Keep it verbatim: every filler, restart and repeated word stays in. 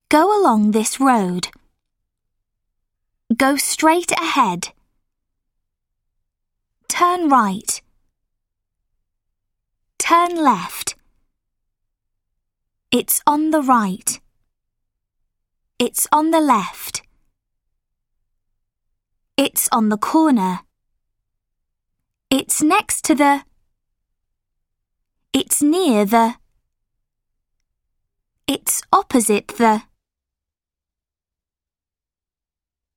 Go along this road. Go straight ahead. Turn right. Turn left. It's on the right. It's on the left. It's on the corner. It's next to the. It's near the. It's opposite the.